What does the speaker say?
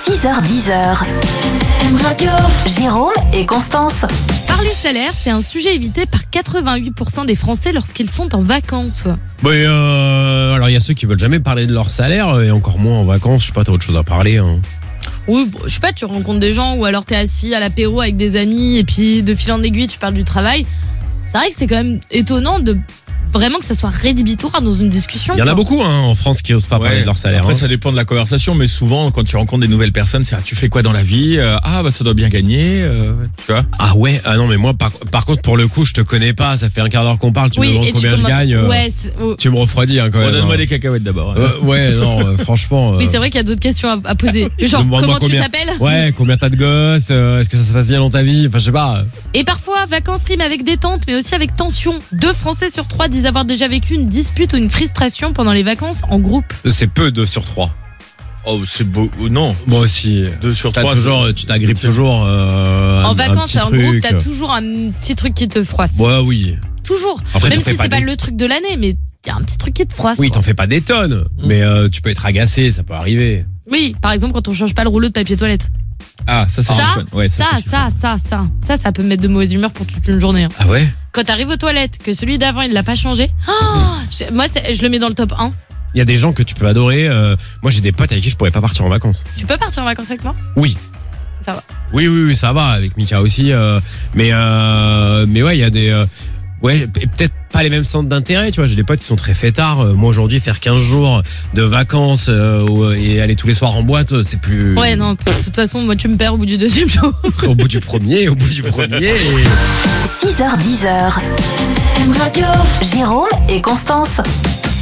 6h10. Radio. Jérôme et Constance. Parler salaire, c'est un sujet évité par 88% des Français lorsqu'ils sont en vacances. Oui, alors il y a ceux qui veulent jamais parler de leur salaire et encore moins en vacances. Je sais pas, t'as autre chose à parler. Hein. Oui, je sais pas, tu rencontres des gens ou alors t'es assis à l'apéro avec des amis et puis de fil en aiguille tu parles du travail. C'est vrai que c'est quand même étonnant de vraiment que ça soit rédhibitoire dans une discussion. Il y en a beaucoup en France qui osent pas parler de leur salaire. Après, ça dépend de la conversation, mais souvent, quand tu rencontres des nouvelles personnes, c'est tu fais quoi dans la vie ? Ça doit bien gagner, tu vois. Ah ouais, non mais moi par contre pour le coup je te connais pas, ça fait un quart d'heure qu'on parle, tu me demandes combien je gagne. Tu me refroidis quand même. Donne-moi des cacahuètes d'abord. Franchement. Oui, c'est vrai qu'il y a d'autres questions à poser. Genre comment tu t'appelles ? Ouais, combien t'as de gosses ? Est-ce que ça se passe bien dans ta vie ? Enfin je sais pas. Et parfois vacances riment avec détente, mais aussi avec tension. 2 Français sur 3 disent avoir déjà vécu une dispute ou une frustration pendant les vacances en groupe. C'est peu 2 sur 3. Oh, c'est beau. Non. Moi aussi. 2 sur 3. Tu t'agrippes toujours. En vacances, en truc. groupe, t'as toujours un petit truc qui te froisse. Ouais, oui. Toujours. Après, même si c'est pas le truc de l'année, mais il y a un petit truc qui te froisse. Oui, t'en fais pas des tonnes, mais tu peux être agacé, ça peut arriver. Oui, par exemple quand on change pas le rouleau de papier toilette. Ah, ça c'est fun. Ouais, Ça peut me mettre de mauvaise humeur pour toute une journée. Ah ouais ? Quand t'arrives aux toilettes, que celui d'avant il l'a pas changé, moi je le mets dans le top 1. Il y a des gens que tu peux adorer. Moi j'ai des potes avec qui je pourrais pas partir en vacances. Tu peux partir en vacances avec moi ? Oui. Ça va. Oui, ça va, avec Mika aussi. Mais ouais, il y a des... peut-être pas les mêmes centres d'intérêt, tu vois. J'ai des potes qui sont très fêtards. Moi aujourd'hui, faire 15 jours de vacances et aller tous les soirs en boîte, c'est plus... Ouais, non, de toute façon, moi tu me perds au bout du 2e jour. Au bout du premier. 6h10. Radio. Jérôme et Constance.